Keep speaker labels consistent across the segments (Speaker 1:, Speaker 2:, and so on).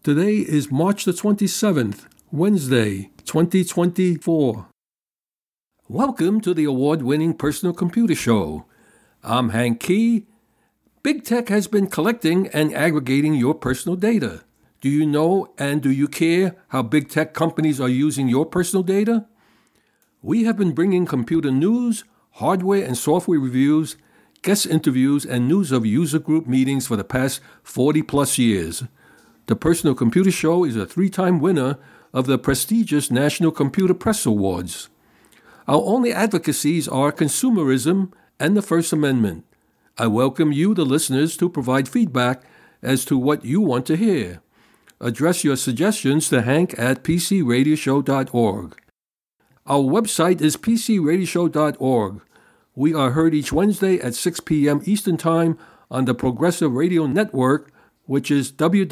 Speaker 1: Today is March the 27th, Wednesday, 2024. Welcome to the award-winning Personal Computer Show. I'm Hank Key. Big Tech has been collecting and aggregating your personal data. Do you know and do you care how big tech companies are using your personal data? We have been bringing computer news, hardware and software reviews, guest interviews, and news of user group meetings for the past 40-plus years. The Personal Computer Show is a 3-time winner of the prestigious National Computer Press Awards. Our only advocacies are consumerism and the First Amendment. I welcome you, the listeners, to provide feedback as to what you want to hear. Address your suggestions to hank@pcradioshow.org. Our website is pcradioshow.org. We are heard each Wednesday at 6 p.m. Eastern Time on the Progressive Radio Network, which is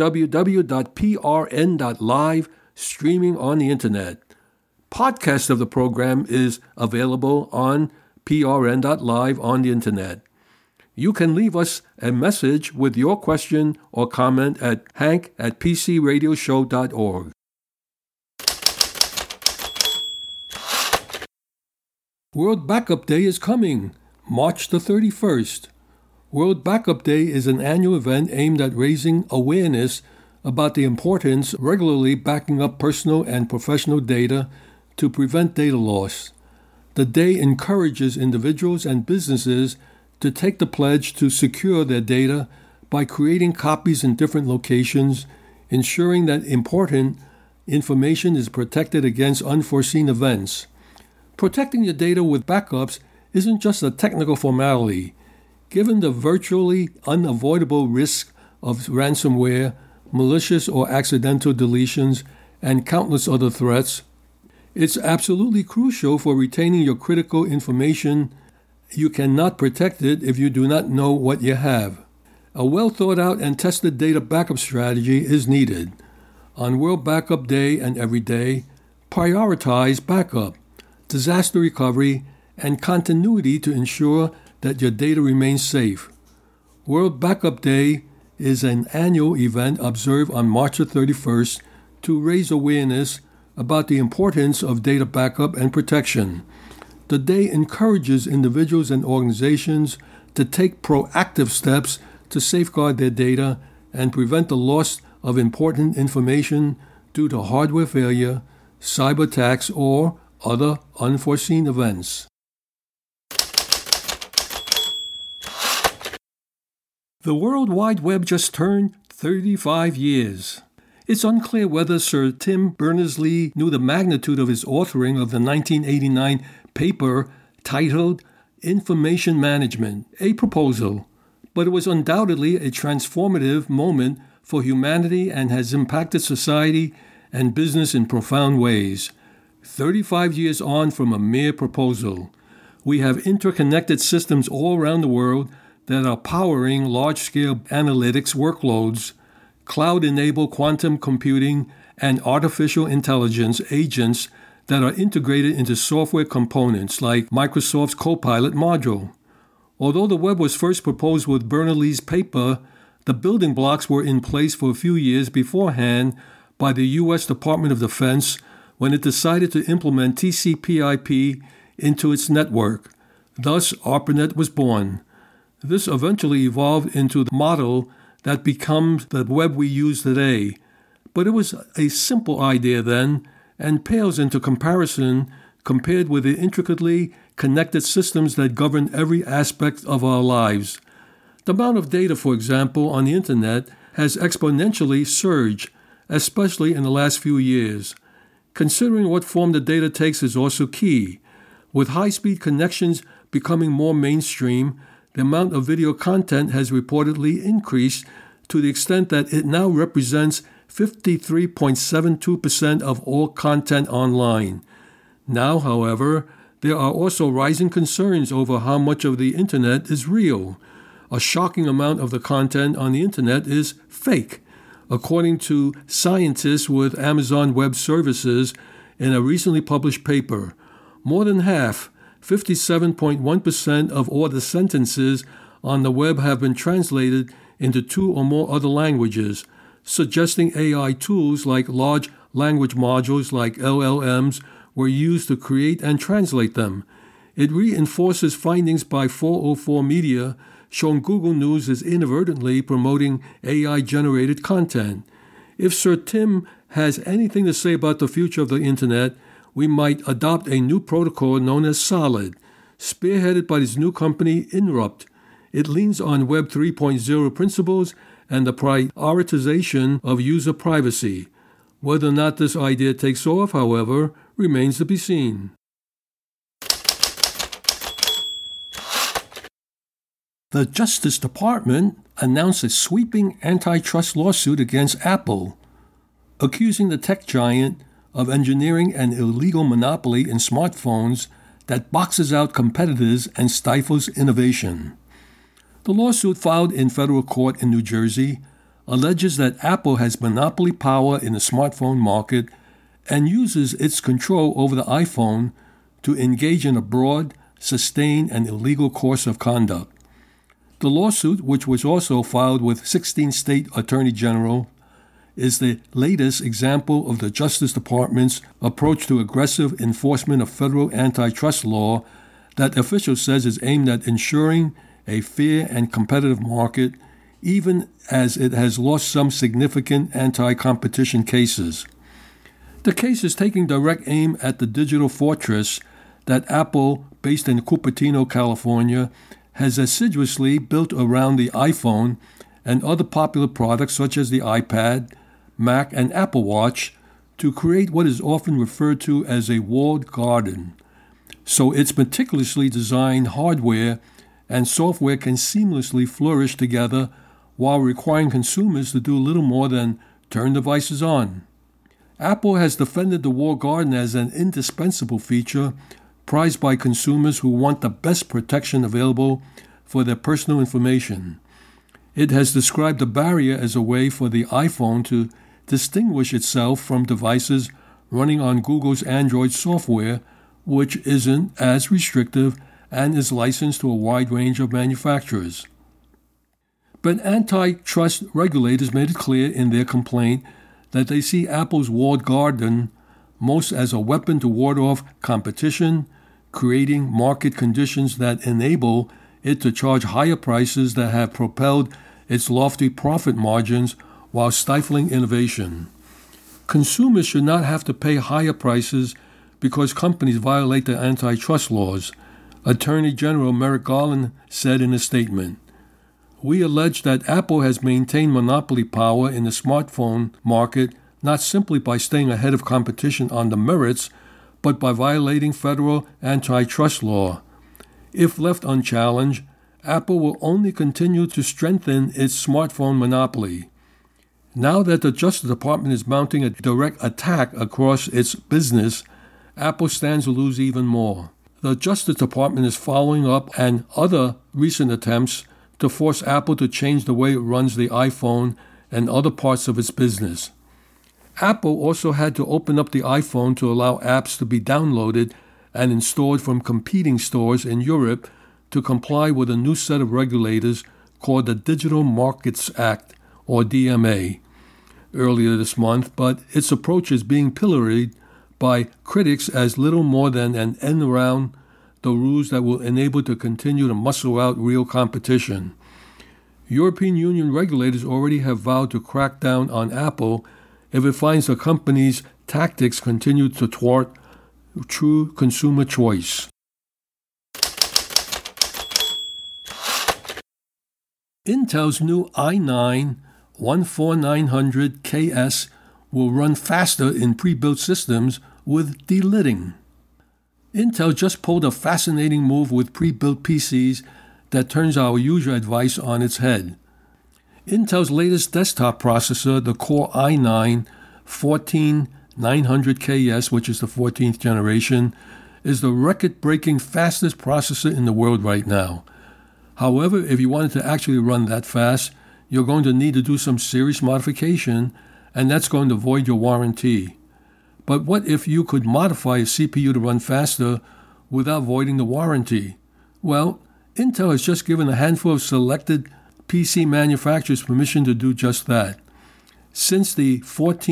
Speaker 1: www.prn.live, streaming on the Internet. Podcast of the program is available on prn.live on the Internet. You can leave us a message with your question or comment at hank@pcradioshow.org. World Backup Day is coming, March the 31st. World Backup Day is an annual event aimed at raising awareness about the importance of regularly backing up personal and professional data to prevent data loss. The day encourages individuals and businesses to take the pledge to secure their data by creating copies in different locations, ensuring that important information is protected against unforeseen events. Protecting your data with backups isn't just a technical formality. Given the virtually unavoidable risk of ransomware, malicious or accidental deletions, and countless other threats, it's absolutely crucial for retaining your critical information. You cannot protect it if you do not know what you have. A well-thought-out and tested data backup strategy is needed. On World Backup Day and every day, prioritize backup, disaster recovery, and continuity to ensure that your data remains safe. World Backup Day is an annual event observed on March 31st to raise awareness about the importance of data backup and protection. The day encourages individuals and organizations to take proactive steps to safeguard their data and prevent the loss of important information due to hardware failure, cyber attacks, or other unforeseen events. The World Wide Web just turned 35 years. It's unclear whether Sir Tim Berners-Lee knew the magnitude of his authoring of the 1989 paper titled Information Management, a Proposal, but it was undoubtedly a transformative moment for humanity and has impacted society and business in profound ways. 35 years on from a mere proposal, we have interconnected systems all around the world that are powering large-scale analytics workloads, cloud-enabled quantum computing, and artificial intelligence agents that are integrated into software components like Microsoft's Copilot module. Although the web was first proposed with Berners-Lee's paper, the building blocks were in place for a few years beforehand by the U.S. Department of Defense when it decided to implement TCP/IP into its network. Thus, ARPANET was born. This eventually evolved into the model that becomes the web we use today. But it was a simple idea then and pales into comparison compared with the intricately connected systems that govern every aspect of our lives. The amount of data, for example, on the Internet has exponentially surged, especially in the last few years. Considering what form the data takes is also key. With high-speed connections becoming more mainstream, the amount of video content has reportedly increased to the extent that it now represents 53.72% of all content online. Now, however, there are also rising concerns over how much of the Internet is real. A shocking amount of the content on the Internet is fake, according to scientists with Amazon Web Services in a recently published paper. More than half, 57.1% of all the sentences on the web have been translated into 2 or more other languages. suggesting AI tools like large language modules like LLMs were used to create and translate them. It reinforces findings by 404 Media showing Google News is inadvertently promoting AI-generated content. If Sir Tim has anything to say about the future of the Internet, we might adopt a new protocol known as Solid, spearheaded by his new company, Inrupt. It leans on Web 3.0 principles and the prioritization of user privacy. Whether or not this idea takes off, however, remains to be seen. The Justice Department announced a sweeping antitrust lawsuit against Apple, accusing the tech giant of engineering an illegal monopoly in smartphones that boxes out competitors and stifles innovation. The lawsuit filed in federal court in New Jersey alleges that Apple has monopoly power in the smartphone market and uses its control over the iPhone to engage in a broad, sustained, and illegal course of conduct. The lawsuit, which was also filed with 16 state attorney general, is the latest example of the Justice Department's approach to aggressive enforcement of federal antitrust law that officials says is aimed at ensuring a fair and competitive market, even as it has lost some significant anti-competition cases. The case is taking direct aim at the digital fortress that Apple, based in Cupertino, California, has assiduously built around the iPhone and other popular products such as the iPad, Mac, and Apple Watch to create what is often referred to as a walled garden. So its meticulously designed hardware and software can seamlessly flourish together while requiring consumers to do little more than turn devices on. Apple has defended the walled garden as an indispensable feature prized by consumers who want the best protection available for their personal information. It has described the barrier as a way for the iPhone to distinguish itself from devices running on Google's Android software, which isn't as restrictive and is licensed to a wide range of manufacturers. But antitrust regulators made it clear in their complaint that they see Apple's walled garden most as a weapon to ward off competition, creating market conditions that enable it to charge higher prices that have propelled its lofty profit margins while stifling innovation. Consumers should not have to pay higher prices because companies violate the antitrust laws, Attorney General Merrick Garland said in a statement. We allege that Apple has maintained monopoly power in the smartphone market not simply by staying ahead of competition on the merits, but by violating federal antitrust law. If left unchallenged, Apple will only continue to strengthen its smartphone monopoly. Now that the Justice Department is mounting a direct attack across its business, Apple stands to lose even more. The Justice Department is following up on other recent attempts to force Apple to change the way it runs the iPhone and other parts of its business. Apple also had to open up the iPhone to allow apps to be downloaded and installed from competing stores in Europe to comply with a new set of regulators called the Digital Markets Act, or DMA, earlier this month, but its approach is being pilloried by critics as little more than an end around the rules that will enable it to continue to muscle out real competition. European Union regulators already have vowed to crack down on Apple if it finds the company's tactics continue to thwart true consumer choice. Intel's new i9-14900KS will run faster in pre-built systems with delidding. Intel just pulled a fascinating move with pre-built PCs that turns our usual advice on its head. Intel's latest desktop processor, the Core i9-14900KS, which is the 14th generation, is the record-breaking fastest processor in the world right now. However, if you wanted to actually run that fast, you're going to need to do some serious modification, and that's going to void your warranty. But what if you could modify a CPU to run faster without voiding the warranty? Well, Intel has just given a handful of selected PC manufacturers permission to do just that. Since the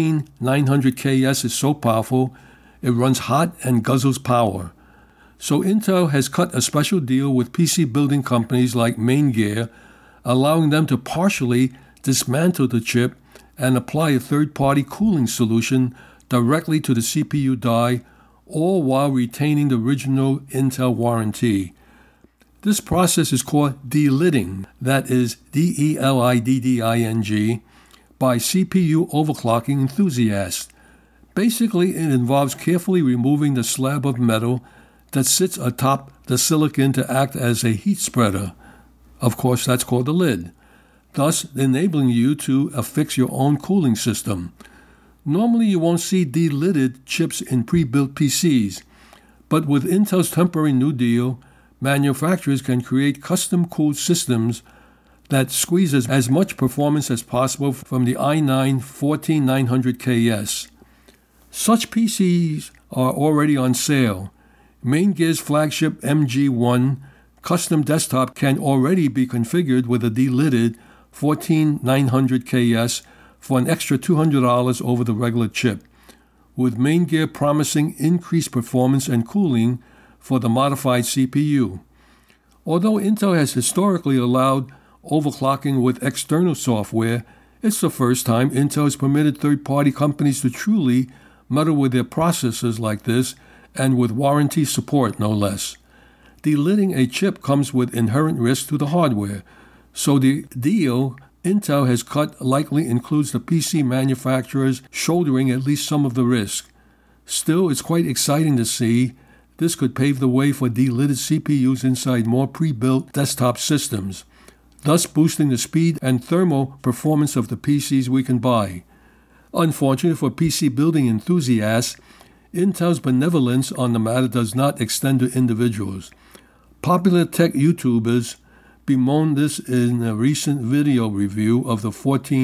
Speaker 1: 14900KS is so powerful, it runs hot and guzzles power. So Intel has cut a special deal with PC building companies like Maingear, allowing them to partially dismantle the chip and apply a third-party cooling solution directly to the CPU die, all while retaining the original Intel warranty. This process is called delidding, that is DELIDDING, by CPU overclocking enthusiasts. Basically, it involves carefully removing the slab of metal that sits atop the silicon to act as a heat spreader. Of course, that's called the lid, thus enabling you to affix your own cooling system. Normally, you won't see delidded chips in pre-built PCs, but with Intel's temporary new deal, manufacturers can create custom-cooled systems that squeezes as much performance as possible from the i9 14900KS. Such PCs are already on sale. Maingear's flagship MG1 custom desktop can already be configured with a delidded 14900KS for an extra $200 over the regular chip, with Maingear promising increased performance and cooling for the modified CPU. Although Intel has historically allowed overclocking with external software, it's the first time Intel has permitted third-party companies to truly meddle with their processors like this, and with warranty support, no less. Delidding a chip comes with inherent risk to the hardware, so the deal Intel has cut likely includes the PC manufacturers shouldering at least some of the risk. Still, it's quite exciting to see. This could pave the way for delidded CPUs inside more pre-built desktop systems, thus boosting the speed and thermal performance of the PCs we can buy. Unfortunately for PC building enthusiasts, Intel's benevolence on the matter does not extend to individuals. Popular tech YouTubers bemoaned this in a recent video review of the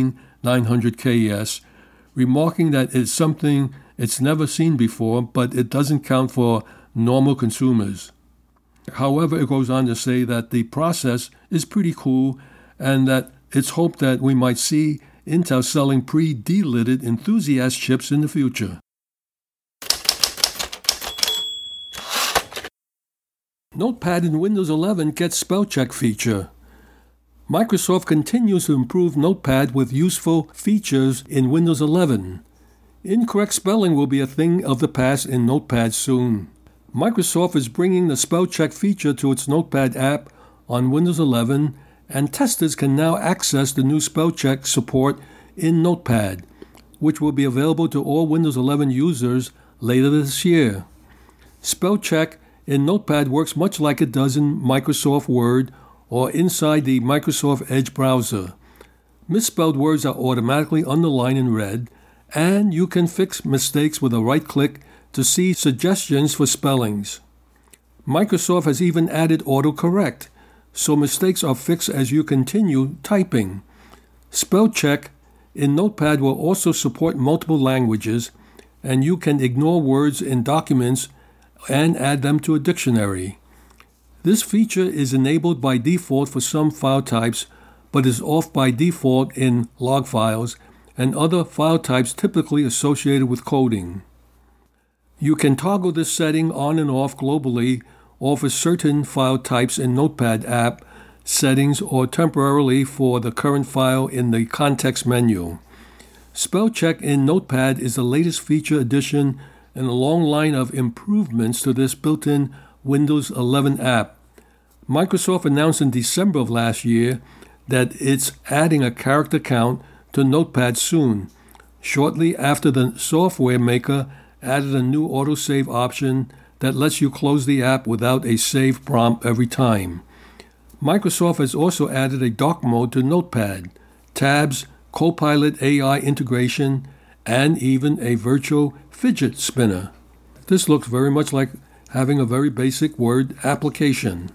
Speaker 1: 14900KS, remarking that it's something it's never seen before, but it doesn't count for normal consumers. However, it goes on to say that the process is pretty cool and that it's hoped that we might see Intel selling pre-delidded enthusiast chips in the future. Notepad in Windows 11 gets spell check feature. Microsoft continues to improve Notepad with useful features in Windows 11. Incorrect spelling will be a thing of the past in Notepad soon. Microsoft is bringing the spell check feature to its Notepad app on Windows 11, and testers can now access the new spell check support in Notepad, which will be available to all Windows 11 users later this year. Spell check in Notepad works much like it does in Microsoft Word or inside the Microsoft Edge browser. Misspelled words are automatically underlined in red, and you can fix mistakes with a right-click to see suggestions for spellings. Microsoft has even added autocorrect, so mistakes are fixed as you continue typing. Spell check in Notepad will also support multiple languages, and you can ignore words in documents and add them to a dictionary. This feature is enabled by default for some file types, but is off by default in log files and other file types typically associated with coding. You can toggle this setting on and off globally or for certain file types in Notepad app settings or temporarily for the current file in the context menu. Spell check in Notepad is the latest feature addition in a long line of improvements to this built-in Windows 11 app. Microsoft announced in December of last year that it's adding a character count to Notepad soon, shortly after the software maker added a new autosave option that lets you close the app without a save prompt every time. Microsoft has also added a dark mode to Notepad, tabs, Copilot AI integration, and even a virtual fidget spinner. This looks very much like having a very basic Word application.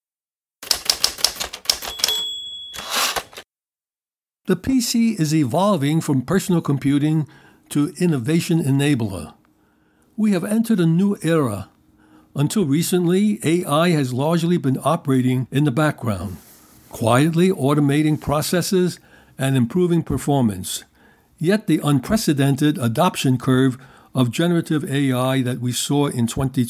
Speaker 1: The PC is evolving from personal computing to innovation enabler. We have entered a new era. Until recently, AI has largely been operating in the background, quietly automating processes and improving performance. Yet the unprecedented adoption curve of generative AI that we saw in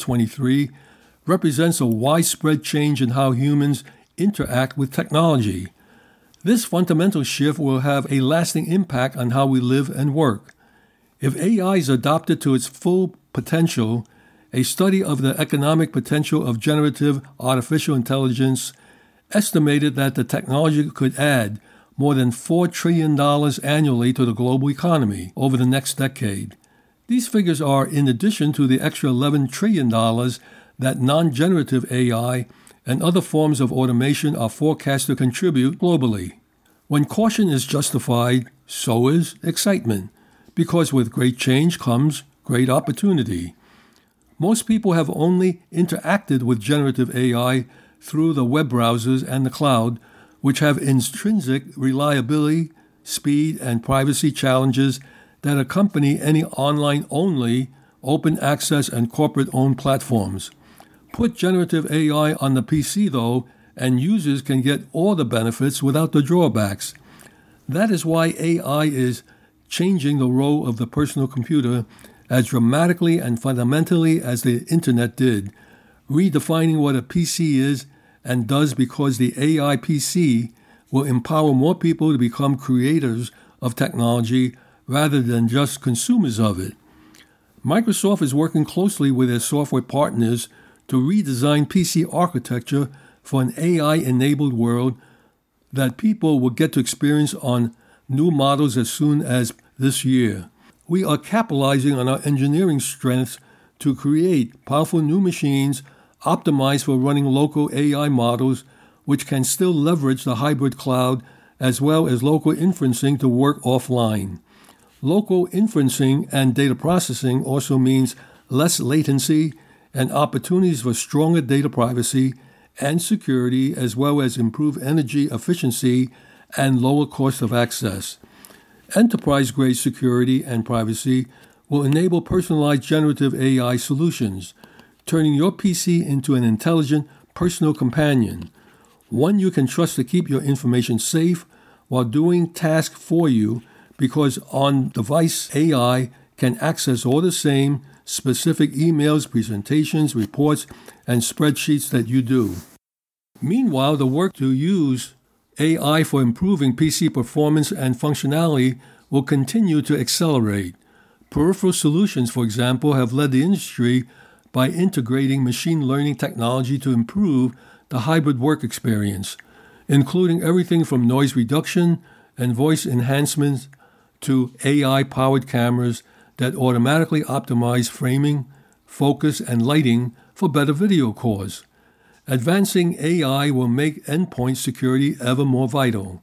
Speaker 1: 2023 represents a widespread change in how humans interact with technology. This fundamental shift will have a lasting impact on how we live and work. If AI is adopted to its full potential, a study of the economic potential of generative artificial intelligence estimated that the technology could add more than $4 trillion annually to the global economy over the next decade. These figures are in addition to the extra $11 trillion that non-generative AI and other forms of automation are forecast to contribute globally. When caution is justified, so is excitement, because with great change comes great opportunity. Most people have only interacted with generative AI through the web browsers and the cloud, which have intrinsic reliability, speed, and privacy challenges that accompany any online-only, open access, and corporate-owned platforms. Put generative AI on the PC, though, and users can get all the benefits without the drawbacks. That is why AI is changing the role of the personal computer as dramatically and fundamentally as the Internet did, redefining what a PC is and does, because the AI PC will empower more people to become creators of technology rather than just consumers of it. Microsoft is working closely with their software partners to redesign PC architecture for an AI-enabled world that people will get to experience on new models as soon as this year. We are capitalizing on our engineering strengths to create powerful new machines optimized for running local AI models, which can still leverage the hybrid cloud as well as local inferencing to work offline. Local inferencing and data processing also means less latency and opportunities for stronger data privacy and security, as well as improved energy efficiency and lower cost of access. Enterprise-grade security and privacy will enable personalized generative AI solutions, turning your PC into an intelligent personal companion, one you can trust to keep your information safe while doing tasks for you, because on-device AI can access all the same specific emails, presentations, reports, and spreadsheets that you do. Meanwhile, the work to use AI for improving PC performance and functionality will continue to accelerate. Peripheral Solutions, for example, have led the industry by integrating machine learning technology to improve the hybrid work experience, including everything from noise reduction and voice enhancements to AI-powered cameras that automatically optimize framing, focus, and lighting for better video calls. Advancing AI will make endpoint security ever more vital.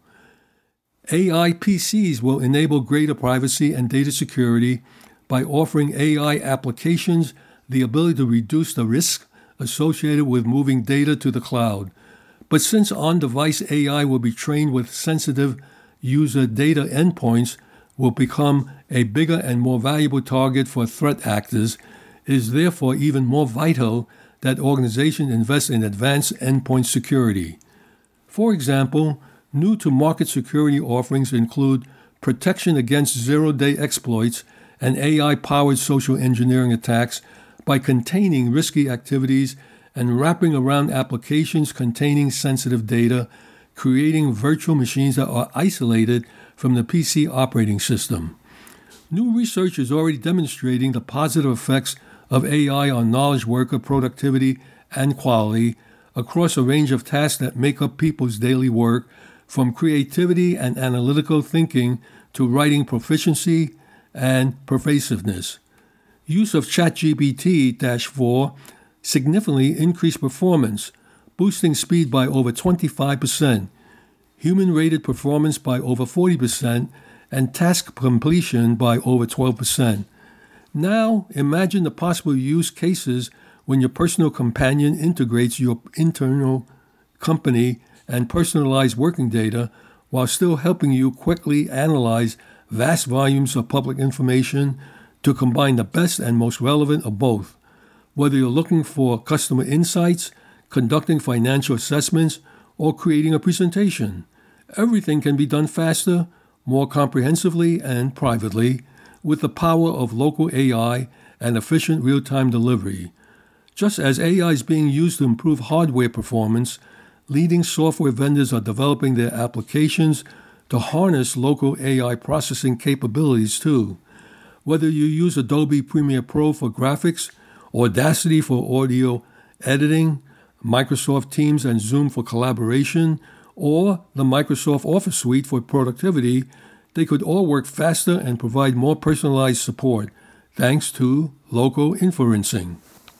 Speaker 1: AI PCs will enable greater privacy and data security by offering AI applications the ability to reduce the risk associated with moving data to the cloud. But since on-device AI will be trained with sensitive user data, endpoints will become a bigger and more valuable target for threat actors. It is therefore even more vital that organizations invest in advanced endpoint security. For example, new-to-market security offerings include protection against zero-day exploits and AI-powered social engineering attacks by containing risky activities and wrapping around applications containing sensitive data, creating virtual machines that are isolated from the PC operating system. New research is already demonstrating the positive effects of AI on knowledge worker productivity and quality across a range of tasks that make up people's daily work, from creativity and analytical thinking to writing proficiency and pervasiveness. Use of ChatGPT-4 significantly increased performance, boosting speed by over 25%, human-rated performance by over 40%, and task completion by over 12%. Now, imagine the possible use cases when your personal companion integrates your internal company and personalized working data while still helping you quickly analyze vast volumes of public information to combine the best and most relevant of both. Whether you're looking for customer insights, conducting financial assessments, or creating a presentation, everything can be done faster, more comprehensively and privately with the power of local AI and efficient real-time delivery. Just as AI is being used to improve hardware performance, leading software vendors are developing their applications to harness local AI processing capabilities too. Whether you use Adobe Premiere Pro for graphics, Audacity for audio editing, Microsoft Teams and Zoom for collaboration, or the Microsoft Office Suite for productivity, they could all work faster and provide more personalized support, thanks to local inferencing.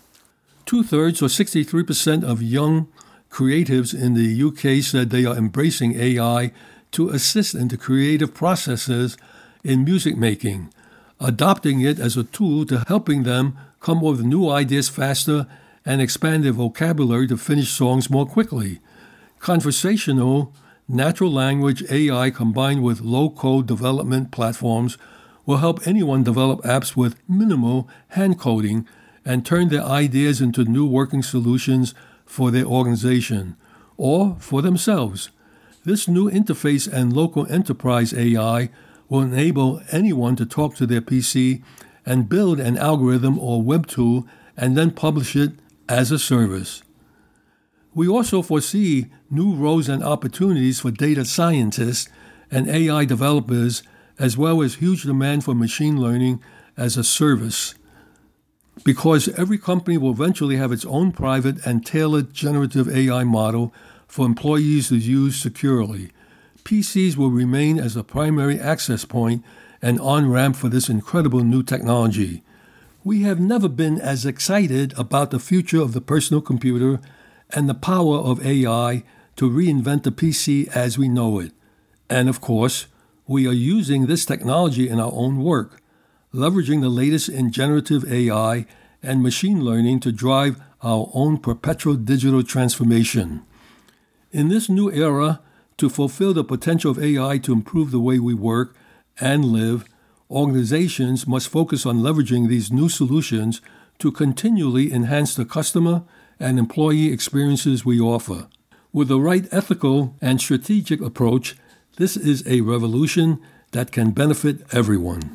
Speaker 1: 2/3 or 63% of young creatives in the UK said they are embracing AI to assist in the creative processes in music making, adopting it as a tool to helping them come up with new ideas faster and expand their vocabulary to finish songs more quickly. Conversational, natural language AI combined with low-code development platforms will help anyone develop apps with minimal hand coding and turn their ideas into new working solutions for their organization or for themselves. This new interface and local enterprise AI will enable anyone to talk to their PC and build an algorithm or web tool and then publish it as a service. We also foresee new roles and opportunities for data scientists and AI developers, as well as huge demand for machine learning as a service, because every company will eventually have its own private and tailored generative AI model for employees to use securely. PCs will remain as a primary access point and on-ramp for this incredible new technology. We have never been as excited about the future of the personal computer and the power of AI to reinvent the PC as we know it. And of course, we are using this technology in our own work, leveraging the latest in generative AI and machine learning to drive our own perpetual digital transformation. In this new era, to fulfill the potential of AI to improve the way we work and live, organizations must focus on leveraging these new solutions to continually enhance the customer and employee experiences we offer. With the right ethical and strategic approach, this is a revolution that can benefit everyone.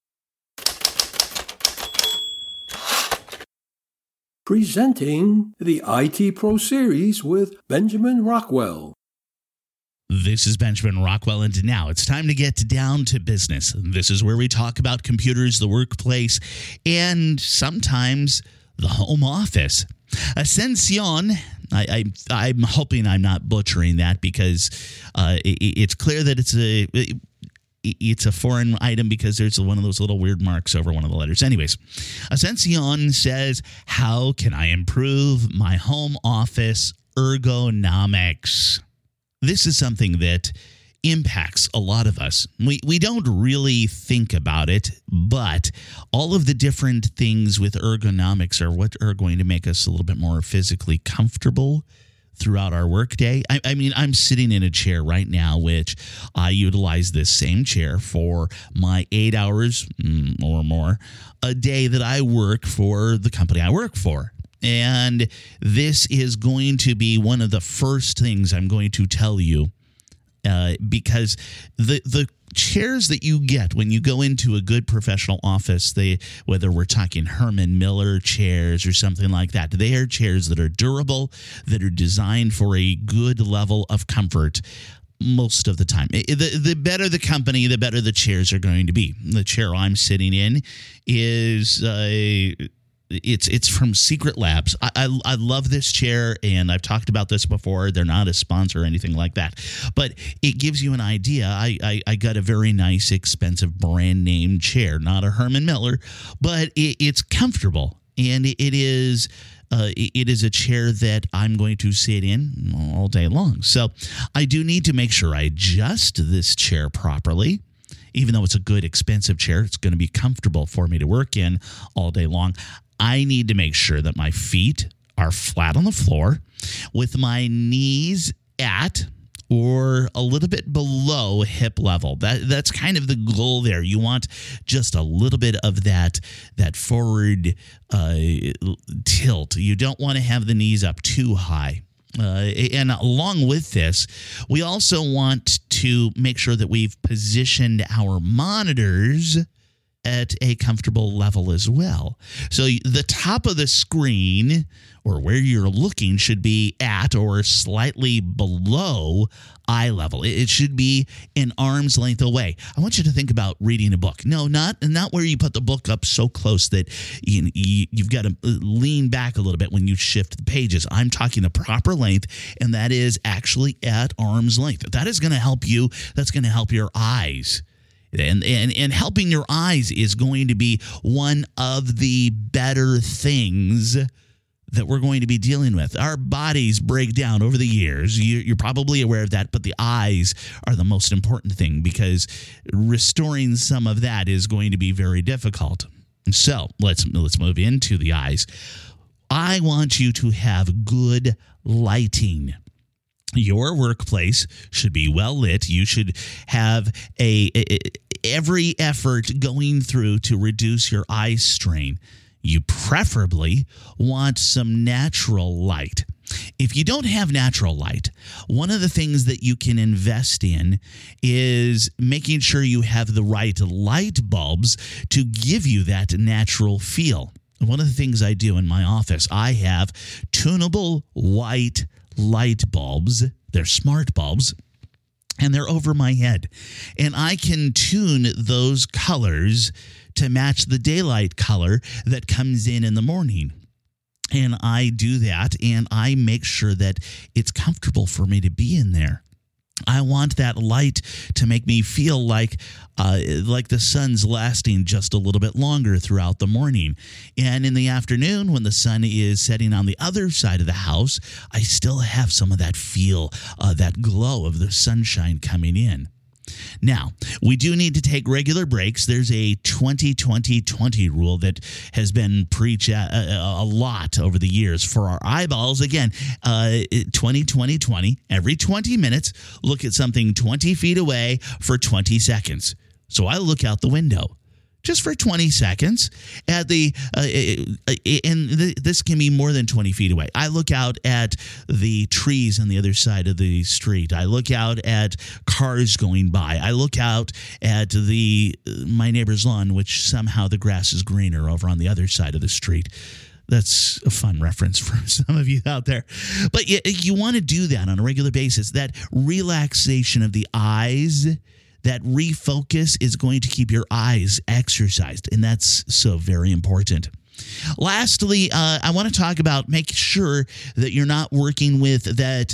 Speaker 1: Presenting the IT Pro Series with Benjamin Rockwell.
Speaker 2: This is Benjamin Rockwell, and now it's time to get down to business. This is where we talk about computers, the workplace, and sometimes the home office. Ascension, I'm hoping I'm not butchering that because it's clear that it's a foreign item because there's one of those little weird marks over one of the letters. Anyways, Ascension says, how can I improve my home office ergonomics? This is something that impacts a lot of us. We don't really think about it, but all of the different things with ergonomics are what are going to make us a little bit more physically comfortable throughout our workday. I mean, I'm sitting in a chair right now, which I utilize this same chair for my 8 hours or more a day that I work for the company I work for. And this is going to be one of the first things I'm going to tell you because the chairs that you get when you go into a good professional office, whether we're talking Herman Miller chairs or something like that, they are chairs that are durable, that are designed for a good level of comfort most of the time. The better the company, the better the chairs are going to be. The chair I'm sitting in is It's from Secret Labs. I love this chair, and I've talked about this before. They're not a sponsor or anything like that, but it gives you an idea. I got a very nice, expensive brand name chair, not a Herman Miller, but it's comfortable, and it is a chair that I'm going to sit in all day long. So I do need to make sure I adjust this chair properly. Even though it's a good, expensive chair, it's going to be comfortable for me to work in all day long. I need to make sure that my feet are flat on the floor with my knees at or a little bit below hip level. That's kind of the goal there. You want just a little bit of that forward tilt. You don't want to have the knees up too high. And along with this, we also want to make sure that we've positioned our monitors at a comfortable level as well. So the top of the screen, or where you're looking, should be at or slightly below eye level. It should be an arm's length away. I want you to think about reading a book. No, not where you put the book up so close that you've got to lean back a little bit when you shift the pages. I'm talking the proper length, and that is actually at arm's length. That is going to help you. That's going to help your eyes. And helping your eyes is going to be one of the better things that we're going to be dealing with. Our bodies break down over the years. You're probably aware of that, but the eyes are the most important thing because restoring some of that is going to be very difficult. So let's move into the eyes. I want you to have good lighting. Your workplace should be well lit. You should have every effort going through to reduce your eye strain. You preferably want some natural light. If you don't have natural light, one of the things that you can invest in is making sure you have the right light bulbs to give you that natural feel. One of the things I do in my office, I have tunable white light bulbs. They're smart bulbs, and they're over my head. And I can tune those colors to match the daylight color that comes in the morning. And I do that, and I make sure that it's comfortable for me to be in there. I want that light to make me feel like the sun's lasting just a little bit longer throughout the morning. And in the afternoon, when the sun is setting on the other side of the house, I still have some of that feel, that glow of the sunshine coming in. Now, we do need to take regular breaks. There's a 20-20-20 rule that has been preached a lot over the years for our eyeballs. Again, 20-20-20. Every 20 minutes, look at something 20 feet away for 20 seconds. So I look out the window just for 20 seconds at this can be more than 20 feet away. I look out at the trees on the other side of the street. I look out at cars going by. I look out at my neighbor's lawn, which somehow the grass is greener over on the other side of the street. That's a fun reference for some of you out there. But you want to do that on a regular basis. That relaxation of the eyes, that refocus is going to keep your eyes exercised, and that's so very important. Lastly, I want to talk about make sure that you're not working with that.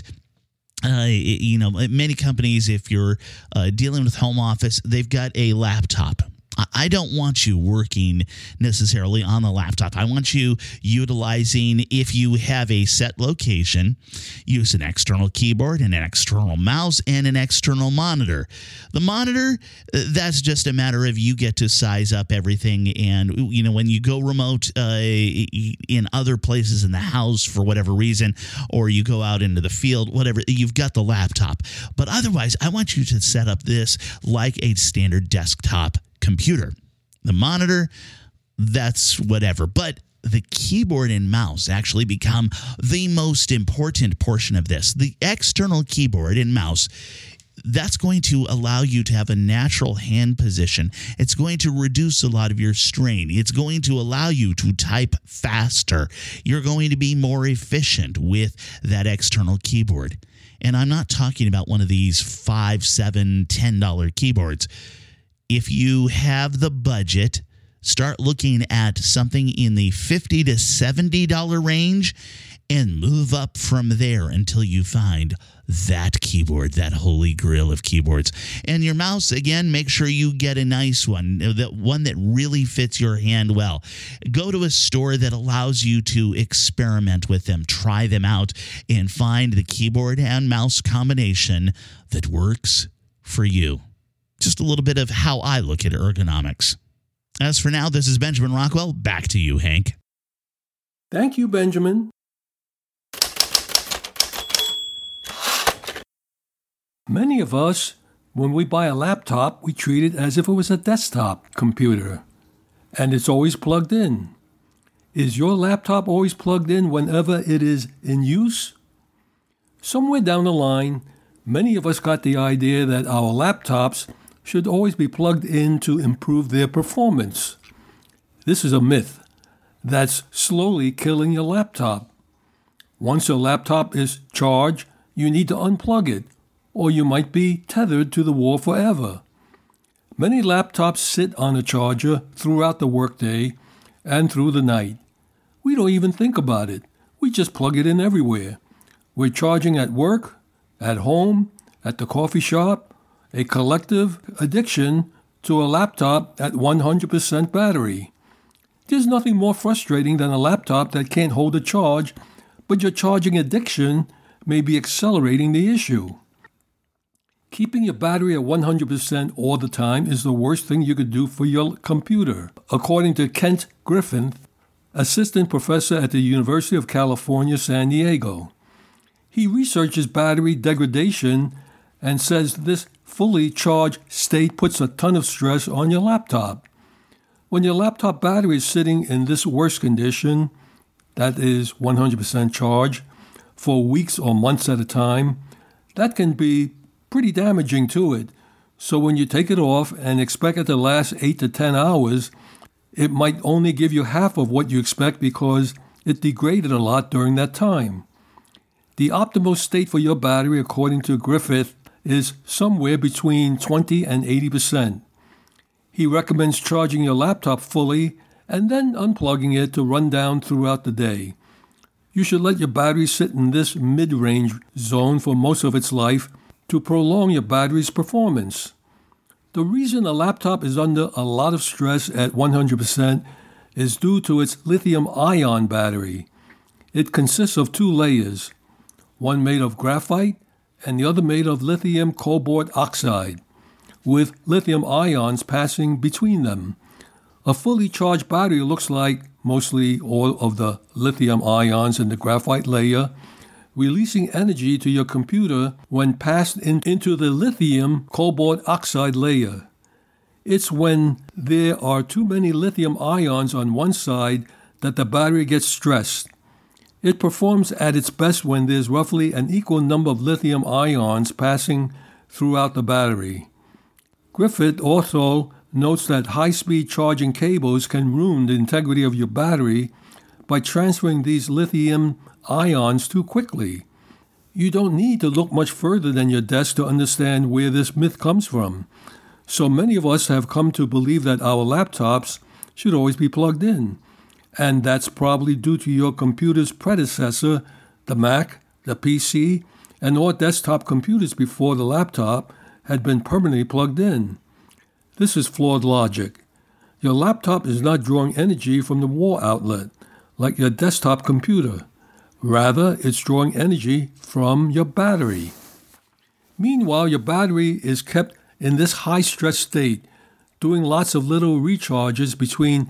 Speaker 2: Many companies, if you're dealing with home office, they've got a laptop. I don't want you working necessarily on the laptop. I want you utilizing, if you have a set location, use an external keyboard and an external mouse and an external monitor. The monitor, that's just a matter of you get to size up everything. And, when you go remote in other places in the house for whatever reason, or you go out into the field, whatever, you've got the laptop. But otherwise, I want you to set up this like a standard desktop computer. The monitor, that's whatever. But the keyboard and mouse actually become the most important portion of this. The external keyboard and mouse, that's going to allow you to have a natural hand position. It's going to reduce a lot of your strain. It's going to allow you to type faster. You're going to be more efficient with that external keyboard. And I'm not talking about one of these $5, $7, $10 keyboards. If you have the budget, start looking at something in the $50 to $70 range and move up from there until you find that keyboard, that holy grail of keyboards. And your mouse, again, make sure you get a nice one, one that really fits your hand well. Go to a store that allows you to experiment with them, try them out, and find the keyboard and mouse combination that works for you. Just a little bit of how I look at ergonomics. As for now, this is Benjamin Rockwell. Back to you, Hank.
Speaker 1: Thank you, Benjamin. Many of us, when we buy a laptop, we treat it as if it was a desktop computer, and it's always plugged in. Is your laptop always plugged in whenever it is in use? Somewhere down the line, many of us got the idea that our laptops should always be plugged in to improve their performance. This is a myth that's slowly killing your laptop. Once your laptop is charged, you need to unplug it, or you might be tethered to the wall forever. Many laptops sit on a charger throughout the workday and through the night. We don't even think about it. We just plug it in everywhere. We're charging at work, at home, at the coffee shop, a collective addiction to a laptop at 100% battery. There's nothing more frustrating than a laptop that can't hold a charge, but your charging addiction may be accelerating the issue. Keeping your battery at 100% all the time is the worst thing you could do for your computer, according to Kent Griffin, assistant professor at the University of California, San Diego. He researches battery degradation and says this fully charged state puts a ton of stress on your laptop. When your laptop battery is sitting in this worst condition, that is 100% charge, for weeks or months at a time, that can be pretty damaging to it. So when you take it off and expect it to last 8 to 10 hours, it might only give you half of what you expect because it degraded a lot during that time. The optimal state for your battery, according to Griffith, is somewhere between 20 and 80%. He recommends charging your laptop fully and then unplugging it to run down throughout the day. You should let your battery sit in this mid-range zone for most of its life to prolong your battery's performance. The reason a laptop is under a lot of stress at 100% is due to its lithium-ion battery. It consists of two layers, one made of graphite and the other made of lithium cobalt oxide, with lithium ions passing between them. A fully charged battery looks like mostly all of the lithium ions in the graphite layer, releasing energy to your computer when passed into the lithium cobalt oxide layer. It's when there are too many lithium ions on one side that the battery gets stressed. It performs at its best when there's roughly an equal number of lithium ions passing throughout the battery. Griffith also notes that high-speed charging cables can ruin the integrity of your battery by transferring these lithium ions too quickly. You don't need to look much further than your desk to understand where this myth comes from. So many of us have come to believe that our laptops should always be plugged in. And that's probably due to your computer's predecessor, the Mac, the PC, and all desktop computers before the laptop had been permanently plugged in. This is flawed logic. Your laptop is not drawing energy from the wall outlet, like your desktop computer. Rather, it's drawing energy from your battery. Meanwhile, your battery is kept in this high-stress state, doing lots of little recharges between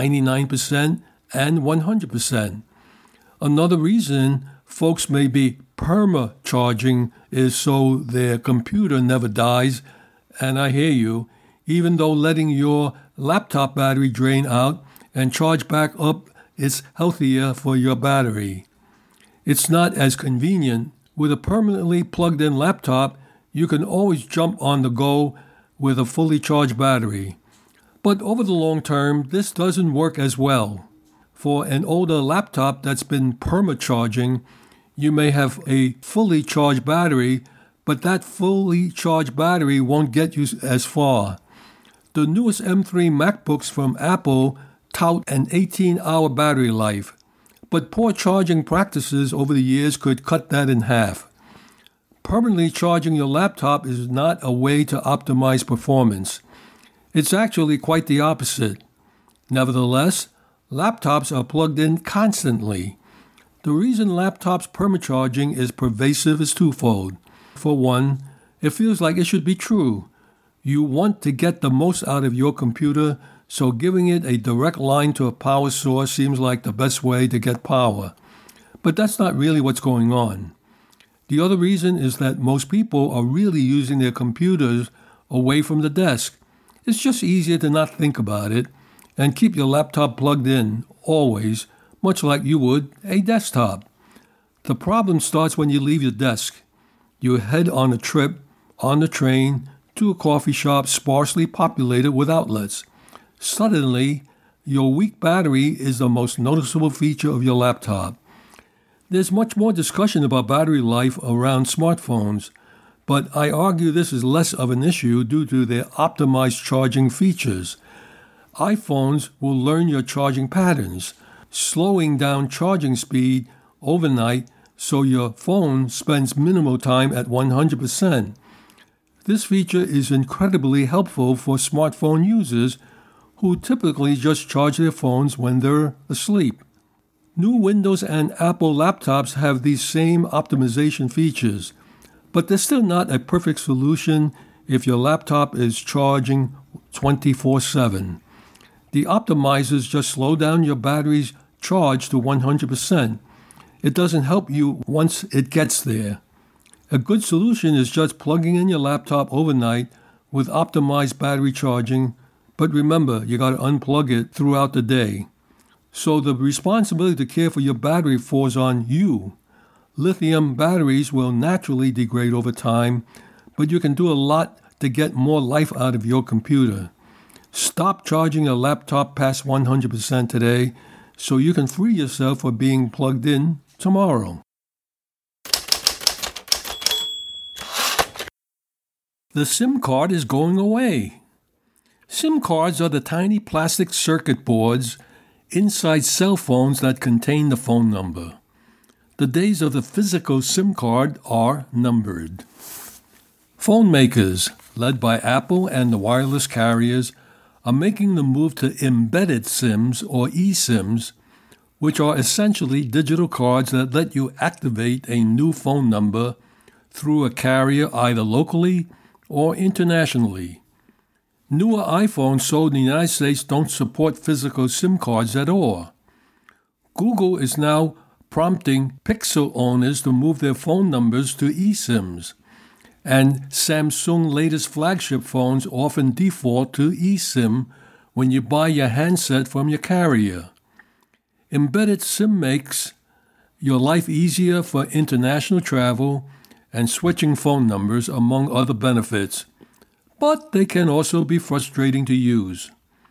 Speaker 1: 99% and 100%. Another reason folks may be perma-charging is so their computer never dies, and I hear you, even though letting your laptop battery drain out and charge back up is healthier for your battery. It's not as convenient. With a permanently plugged-in laptop, you can always jump on the go with a fully charged battery. But over the long term, this doesn't work as well. For an older laptop that's been perma-charging, you may have a fully charged battery, but that fully charged battery won't get you as far. The newest M3 MacBooks from Apple tout an 18-hour battery life, but poor charging practices over the years could cut that in half. Permanently charging your laptop is not a way to optimize performance. It's actually quite the opposite. Nevertheless, laptops are plugged in constantly. The reason laptops perma-charging is pervasive is twofold. For one, it feels like it should be true. You want to get the most out of your computer, so giving it a direct line to a power source seems like the best way to get power. But that's not really what's going on. The other reason is that most people are really using their computers away from the desk. It's just easier to not think about it and keep your laptop plugged in, always, much like you would a desktop. The problem starts when you leave your desk. You head on a trip, on the train, to a coffee shop sparsely populated with outlets. Suddenly, your weak battery is the most noticeable feature of your laptop. There's much more discussion about battery life around smartphones, but I argue this is less of an issue due to their optimized charging features. iPhones will learn your charging patterns, slowing down charging speed overnight so your phone spends minimal time at 100%. This feature is incredibly helpful for smartphone users who typically just charge their phones when they're asleep. New Windows and Apple laptops have these same optimization features, but they're still not a perfect solution if your laptop is charging 24/7. The optimizers just slow down your battery's charge to 100%. It doesn't help you once it gets there. A good solution is just plugging in your laptop overnight with optimized battery charging, but remember, you got to unplug it throughout the day. So the responsibility to care for your battery falls on you. Lithium batteries will naturally degrade over time, but you can do a lot to get more life out of your computer. Stop charging a laptop past 100% today so you can free yourself from being plugged in tomorrow. The SIM card is going away. SIM cards are the tiny plastic circuit boards inside cell phones that contain the phone number. The days of the physical SIM card are numbered. Phone makers, led by Apple and the wireless carriers, are making the move to embedded SIMs or eSIMs, which are essentially digital cards that let you activate a new phone number through a carrier either locally or internationally. Newer iPhones sold in the United States don't support physical SIM cards at all. Google is now prompting Pixel owners to move their phone numbers to eSIMs, and Samsung's latest flagship phones often default to eSIM when you buy your handset from your carrier. Embedded SIM makes your life easier for international travel and switching phone numbers, among other benefits, but they can also be frustrating to use.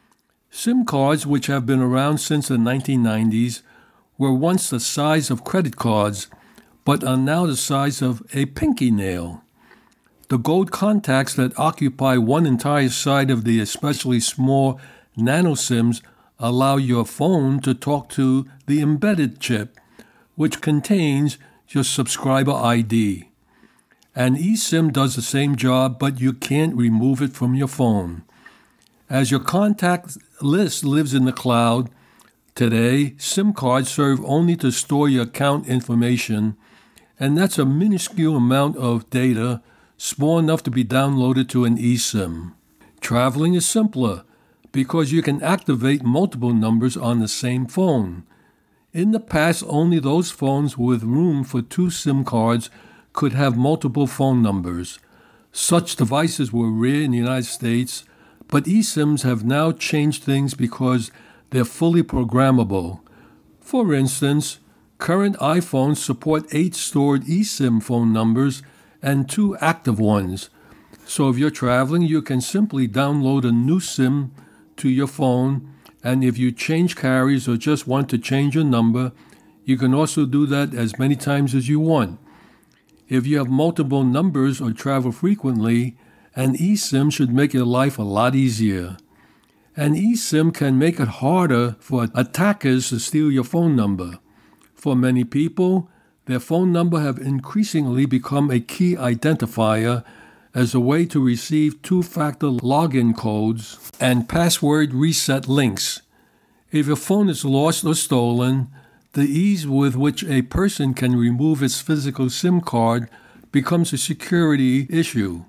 Speaker 1: SIM cards, which have been around since the 1990s, were once the size of credit cards, but are now the size of a pinky nail. The gold contacts that occupy one entire side of the especially small nano SIMs allow your phone to talk to the embedded chip, which contains your subscriber ID. An eSIM does the same job, but you can't remove it from your phone. As your contact list lives in the cloud, today SIM cards serve only to store your account information, and that's a minuscule amount of data, small enough to be downloaded to an eSIM. Traveling is simpler because you can activate multiple numbers on the same phone. In the past, only those phones with room for 2 SIM cards could have multiple phone numbers. Such devices were rare in the United States, but eSIMs have now changed things because they're fully programmable. For instance, current iPhones support 8 stored eSIM phone numbers and 2 active ones. So if you're traveling, you can simply download a new SIM to your phone, and if you change carriers or just want to change your number, you can also do that as many times as you want. If you have multiple numbers or travel frequently, an eSIM should make your life a lot easier. An eSIM can make it harder for attackers to steal your phone number. For many people, their phone number have increasingly become a key identifier as a way to receive 2-factor login codes and password reset links. If your phone is lost or stolen, the ease with which a person can remove its physical SIM card becomes a security issue.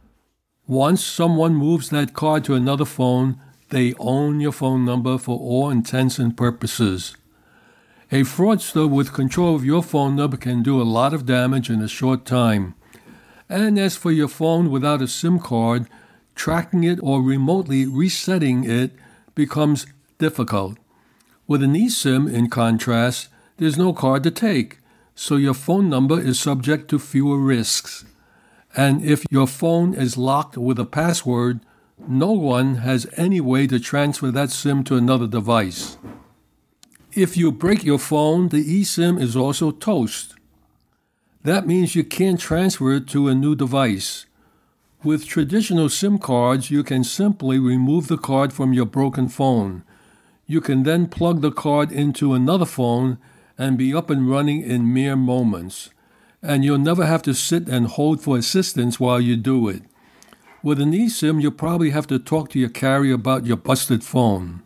Speaker 1: Once someone moves that card to another phone, they own your phone number for all intents and purposes. A fraudster with control of your phone number can do a lot of damage in a short time. And as for your phone without a SIM card, tracking it or remotely resetting it becomes difficult. With an eSIM, in contrast, there's no card to take, so your phone number is subject to fewer risks. And if your phone is locked with a password, no one has any way to transfer that SIM to another device. If you break your phone, the eSIM is also toast. That means you can't transfer it to a new device. With traditional SIM cards, you can simply remove the card from your broken phone. You can then plug the card into another phone and be up and running in mere moments. And you'll never have to sit and hold for assistance while you do it. With an eSIM, you'll probably have to talk to your carrier about your busted phone.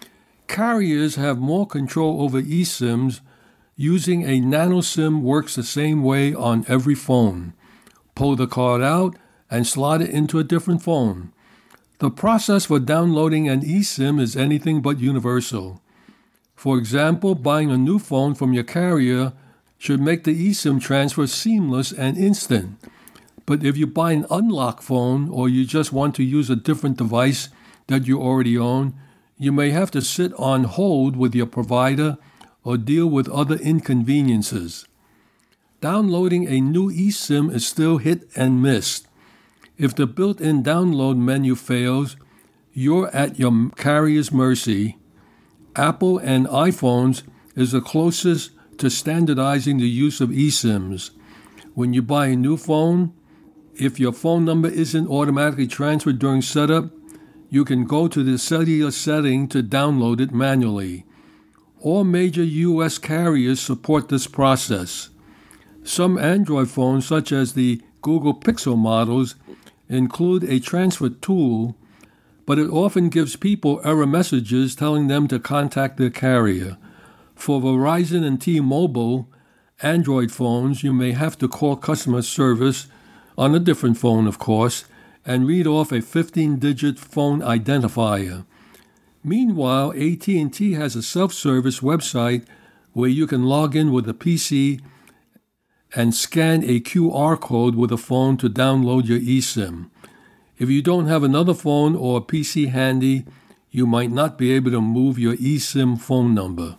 Speaker 1: Carriers have more control over eSIMs. Using a nano SIM works the same way on every phone. Pull the card out and slot it into a different phone. The process for downloading an eSIM is anything but universal. For example, buying a new phone from your carrier should make the eSIM transfer seamless and instant. But if you buy an unlocked phone or you just want to use a different device that you already own, you may have to sit on hold with your provider or deal with other inconveniences. Downloading a new eSIM is still hit and miss. If the built-in download menu fails, you're at your carrier's mercy. Apple and iPhones is the closest to standardizing the use of eSIMs. When you buy a new phone, if your phone number isn't automatically transferred during setup, you can go to the cellular setting to download it manually. All major U.S. carriers support this process. Some Android phones, such as the Google Pixel models, include a transfer tool, but it often gives people error messages telling them to contact their carrier. For Verizon and T-Mobile Android phones, you may have to call customer service, on a different phone of course, and read off a 15-digit phone identifier. Meanwhile, AT&T has a self-service website where you can log in with a PC and scan a QR code with a phone to download your eSIM. If you don't have another phone or a PC handy, you might not be able to move your eSIM phone number.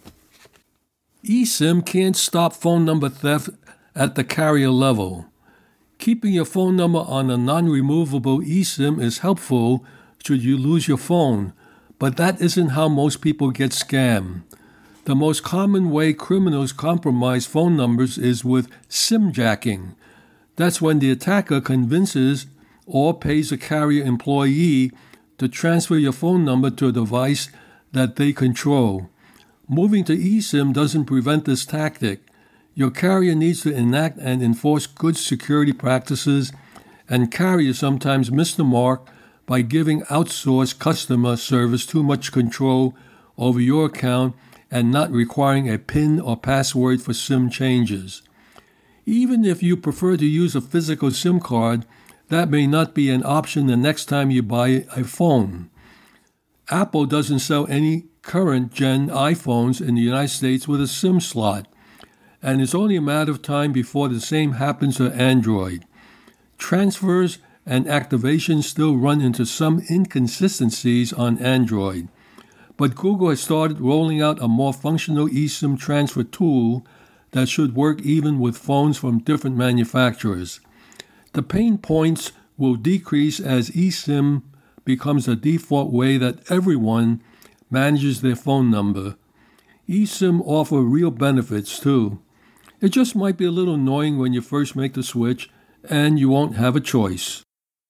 Speaker 1: eSIM can't stop phone number theft at the carrier level. Keeping your phone number on a non-removable eSIM is helpful should you lose your phone, but that isn't how most people get scammed. The most common way criminals compromise phone numbers is with SIM jacking. That's when the attacker convinces or pays a carrier employee to transfer your phone number to a device that they control. Moving to eSIM doesn't prevent this tactic. Your carrier needs to enact and enforce good security practices, and carriers sometimes miss the mark by giving outsourced customer service too much control over your account and not requiring a PIN or password for SIM changes. Even if you prefer to use a physical SIM card, that may not be an option the next time you buy a phone. Apple doesn't sell any current gen iPhones in the United States with a SIM slot, and it's only a matter of time before the same happens to Android. Transfers and activations still run into some inconsistencies on Android, but Google has started rolling out a more functional eSIM transfer tool that should work even with phones from different manufacturers. The pain points will decrease as eSIM becomes the default way that everyone manages their phone number. eSIM offer real benefits too. It just might be a little annoying when you first make the switch and you won't have a choice.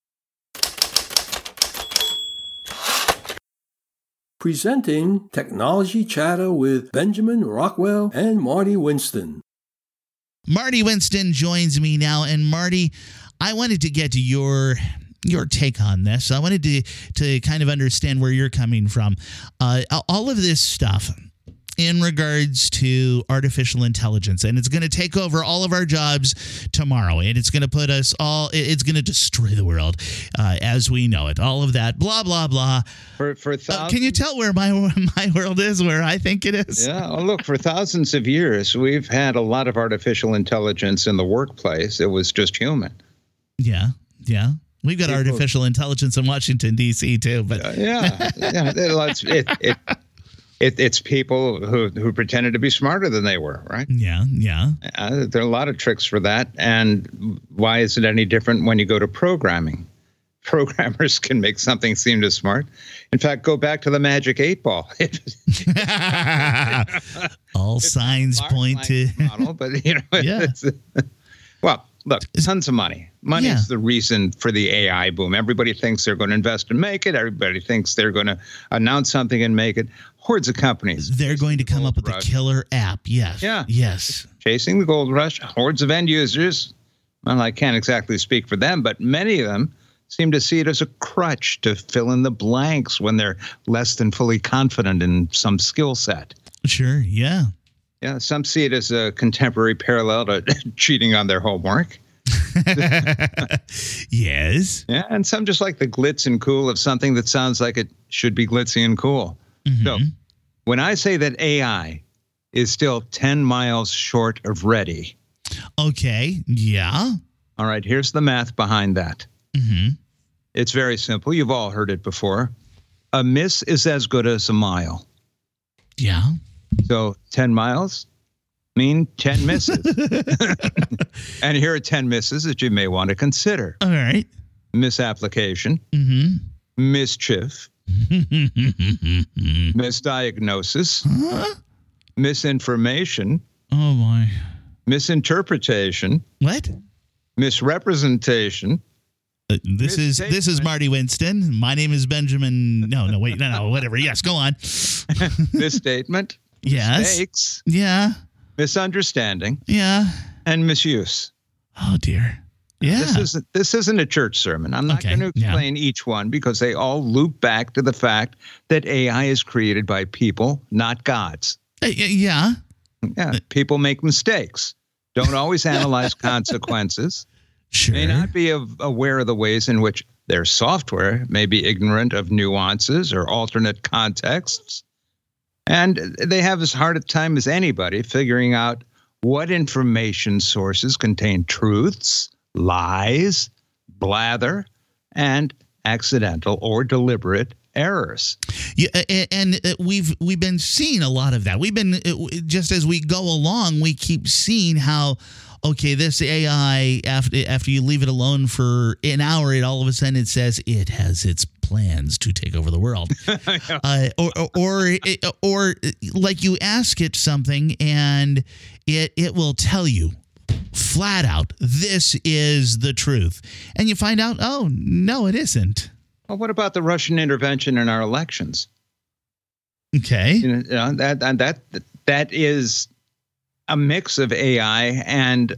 Speaker 1: Presenting Technology Chatter with Benjamin Rockwell and Marty Winston.
Speaker 2: Marty Winston joins me now, and Marty, I wanted to get to your take on this. I wanted to kind of understand where you're coming from. All of this stuff in regards to artificial intelligence, and it's going to take over all of our jobs tomorrow, and it's going to put us all, it's going to destroy the world as we know it. All of that, blah, blah, blah.
Speaker 3: For thousands,
Speaker 2: can you tell where my world is, where I think it is?
Speaker 3: Yeah, well, look, for thousands of years, we've had a lot of artificial intelligence in the workplace. It was just human.
Speaker 2: Yeah. We've got artificial intelligence in Washington, D.C. too, but
Speaker 3: It's people who pretended to be smarter than they were, right?
Speaker 2: Yeah.
Speaker 3: There are a lot of tricks for that. And why is it any different when you go to programming? Programmers can make something seem too smart. In fact, go back to the Magic 8 Ball.
Speaker 2: All signs point to
Speaker 3: model, but
Speaker 2: yeah.
Speaker 3: Well, look, tons of money. Money is the reason for the AI boom. Everybody thinks they're going to invest and make it. Everybody thinks they're going to announce something and make it. Hordes of companies.
Speaker 2: They're going to come up with a killer app. Yes.
Speaker 3: Yeah.
Speaker 2: Yes.
Speaker 3: Chasing the gold rush. Hordes of end users. Well, I can't exactly speak for them, but many of them seem to see it as a crutch to fill in the blanks when they're less than fully confident in some skill set.
Speaker 2: Sure. Yeah.
Speaker 3: Yeah. Some see it as a contemporary parallel to cheating on their homework.
Speaker 2: Yes.
Speaker 3: Yeah. And some just like the glitz and cool of something that sounds like it should be glitzy and cool.
Speaker 2: Mm-hmm.
Speaker 3: So when I say that AI is still 10 miles short of ready.
Speaker 2: Okay. Yeah.
Speaker 3: All right. Here's the math behind that.
Speaker 2: Mm-hmm.
Speaker 3: It's very simple. You've all heard it before. A miss is as good as a mile.
Speaker 2: Yeah.
Speaker 3: So 10 miles mean 10 misses. And here are 10 misses that you may want to consider.
Speaker 2: All right.
Speaker 3: Misapplication, mischief, misdiagnosis, misinformation,
Speaker 2: oh my,
Speaker 3: misinterpretation,
Speaker 2: what?
Speaker 3: Misrepresentation.
Speaker 2: This is Marty Winston. My name is Benjamin. No, wait, no, whatever. Yes, go on.
Speaker 3: Misstatement.
Speaker 2: Yes.
Speaker 3: Mistakes.
Speaker 2: Yeah.
Speaker 3: Misunderstanding.
Speaker 2: Yeah.
Speaker 3: And misuse.
Speaker 2: Oh dear. Yeah.
Speaker 3: This isn't a church sermon. I'm not going to explain each one because they all loop back to the fact that AI is created by people, not gods.
Speaker 2: Yeah.
Speaker 3: Yeah. People make mistakes. Don't always analyze consequences.
Speaker 2: Sure.
Speaker 3: May not be aware of the ways in which their software may be ignorant of nuances or alternate contexts. And they have as hard a time as anybody figuring out what information sources contain truths, lies, blather, and accidental or deliberate errors.
Speaker 2: Yeah, and we've been seeing a lot of that. We've been just as we go along, we keep seeing how, okay, this AI, after you leave it alone for an hour, it all of a sudden it says it has its plans to take over the world. or like you ask it something and it will tell you flat out, this is the truth. And you find out, oh, no, it isn't.
Speaker 3: Well, what about the Russian intervention in our elections?
Speaker 2: Okay.
Speaker 3: That is a mix of AI and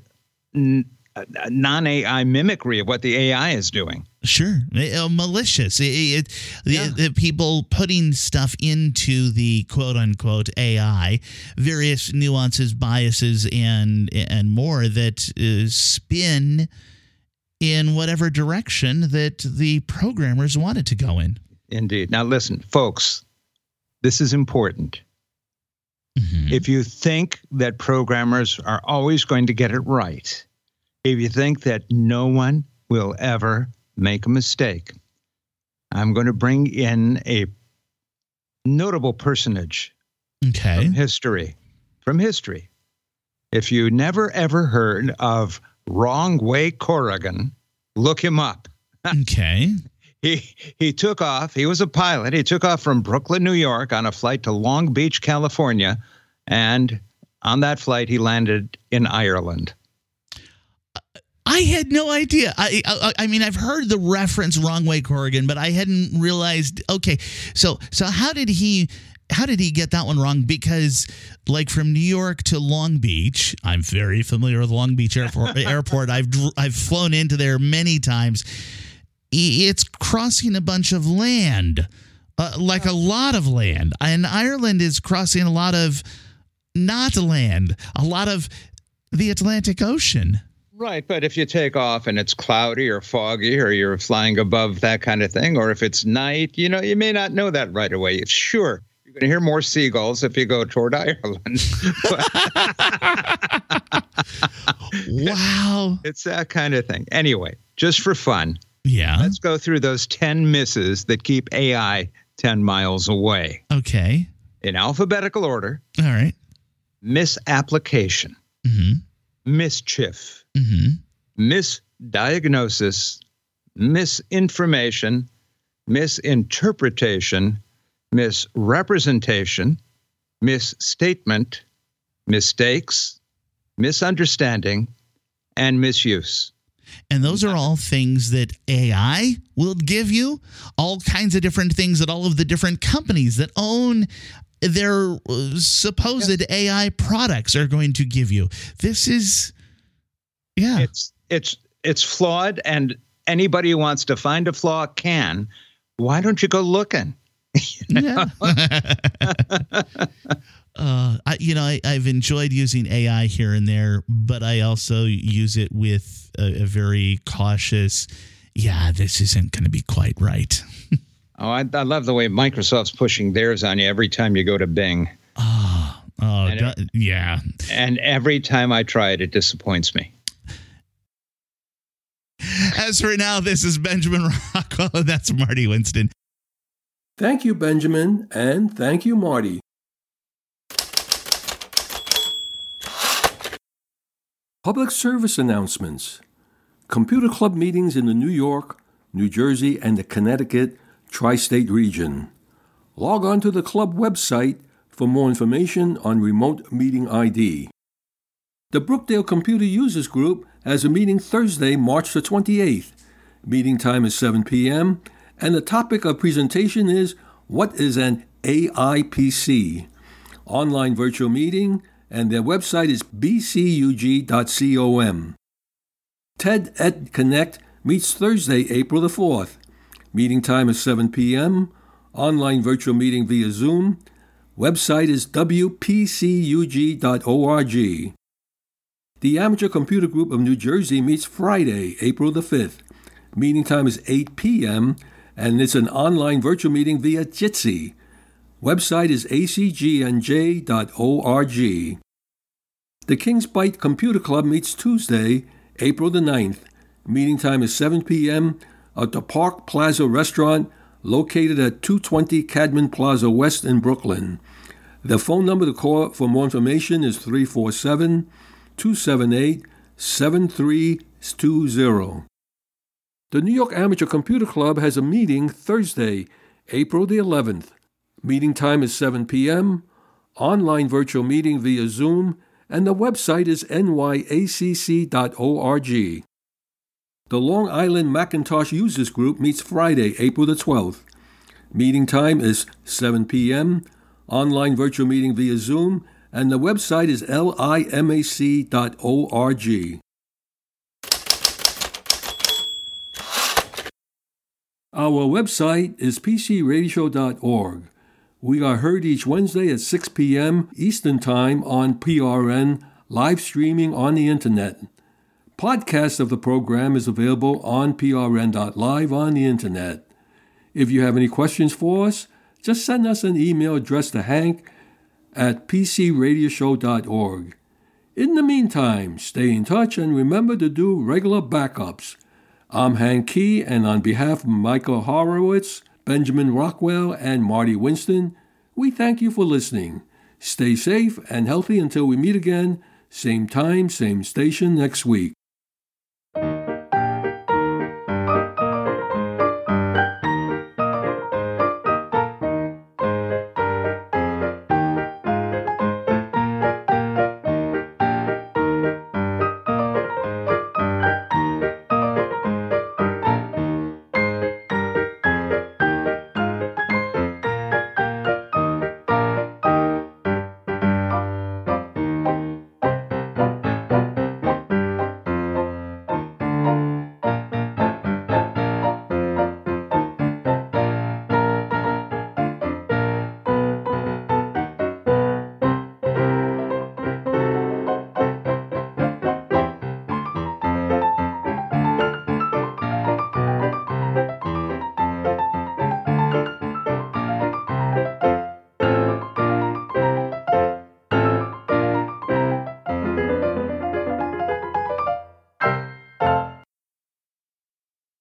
Speaker 3: non-AI mimicry of what the AI is doing.
Speaker 2: Sure. Malicious. The people putting stuff into the quote-unquote AI, various nuances, biases, and more that spin in whatever direction that the programmers want it to go in.
Speaker 3: Indeed. Now listen, folks, this is important. Mm-hmm. If you think that programmers are always going to get it right, if you think that no one will ever make a mistake, I'm going to bring in a notable personage from history. If you never ever heard of Wrong Way Corrigan, look him up.
Speaker 2: Okay.
Speaker 3: He took off. He was a pilot. He took off from Brooklyn, New York on a flight to Long Beach, California. And on that flight, he landed in Ireland.
Speaker 2: I had no idea. I mean, I've heard the reference Wrong Way Corrigan, but I hadn't realized. Okay, so how did he get that one wrong? Because like from New York to Long Beach, I'm very familiar with Long Beach Airport. I've flown into there many times. It's crossing a bunch of land, like a lot of land. And Ireland is crossing a lot of not land, a lot of the Atlantic Ocean.
Speaker 3: Right, but if you take off and it's cloudy or foggy or you're flying above that kind of thing, or if it's night, you may not know that right away. Sure, you're going to hear more seagulls if you go toward Ireland.
Speaker 2: Wow.
Speaker 3: It's that kind of thing. Anyway, just for fun.
Speaker 2: Yeah.
Speaker 3: Let's go through those 10 misses that keep AI 10 miles away.
Speaker 2: Okay.
Speaker 3: in alphabetical order:
Speaker 2: All right.
Speaker 3: misapplication, mischief, misdiagnosis, misinformation, misinterpretation, misrepresentation, misstatement, mistakes, misunderstanding, and misuse.
Speaker 2: And those are all things that AI will give you, all kinds of different things that all of the different companies that own their supposed AI products are going to give you. This is,
Speaker 3: It's flawed, and anybody who wants to find a flaw can. Why don't you go looking?
Speaker 2: Yeah. I've enjoyed using AI here and there, but I also use it with a very cautious, this isn't going to be quite right.
Speaker 3: I love the way Microsoft's pushing theirs on you every time you go to Bing.
Speaker 2: Yeah.
Speaker 3: And every time I try it, it disappoints me.
Speaker 2: As for now, this is Benjamin Rockwell, and that's Marty Winston.
Speaker 1: Thank you, Benjamin, and thank you, Marty. Public service announcements. Computer Club meetings in the New York, New Jersey, and the Connecticut tri-state region. Log on to the club website for more information on remote meeting ID. The Brookdale Computer Users Group has a meeting Thursday, March the 28th. Meeting time is 7 p.m., and the topic of presentation is, what is an AIPC? Online virtual meeting, and their website is bcug.com. TED Ed Connect meets Thursday, April the 4th. Meeting time is 7 p.m. Online virtual meeting via Zoom. Website is wpcug.org. The Amateur Computer Group of New Jersey meets Friday, April the 5th. Meeting time is 8 p.m., and it's an online virtual meeting via Jitsi. Website is acgnj.org. The Kings Bite Computer Club meets Tuesday, April the 9th. Meeting time is 7 p.m. at the Park Plaza Restaurant located at 220 Cadman Plaza West in Brooklyn. The phone number to call for more information is 347-278-7320. The New York Amateur Computer Club has a meeting Thursday, April the 11th. Meeting time is 7 p.m. Online virtual meeting via Zoom, and the website is nyacc.org. The Long Island Macintosh Users Group meets Friday, April the 12th. Meeting time is 7 p.m. Online virtual meeting via Zoom, and the website is limac.org. Our website is pcradioshow.org. We are heard each Wednesday at 6 p.m. Eastern Time on PRN, live streaming on the Internet. Podcast of the program is available on prn.live on the Internet. If you have any questions for us, just send us an email addressed to hank@pcradioshow.org. In the meantime, stay in touch and remember to do regular backups. I'm Hank Key, and on behalf of Michael Horowitz, Benjamin Rockwell, and Marty Winston, we thank you for listening. Stay safe and healthy until we meet again, same time, same station next week.